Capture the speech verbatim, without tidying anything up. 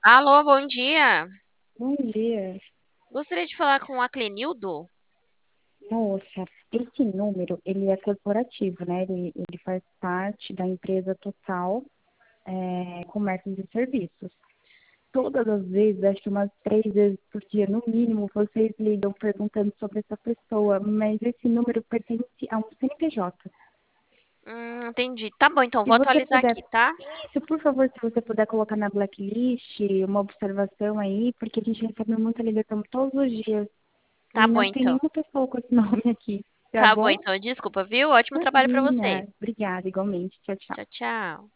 Alô, bom dia. Bom dia. Gostaria de falar com a Clenildo. Moça, esse número, ele é corporativo, né? Ele, ele faz parte da empresa Total é, Comércio e Serviços. Todas as vezes, acho que umas três vezes por dia, no mínimo, vocês ligam perguntando sobre essa pessoa, mas esse número pertence a um C N P J. Hum, entendi. Tá bom, então Se vou você atualizar puder, aqui, tá? isso, por favor, se você puder colocar na blacklist, uma observação aí, porque a gente recebe muita ligação todos os dias Tá e bom, não tem então. nenhuma pessoa com esse nome aqui, tá Tá bom, bom? então. Desculpa, viu? Ótimo trabalho pra você. Imagina. Obrigada, igualmente. Tchau, tchau. Tchau, tchau.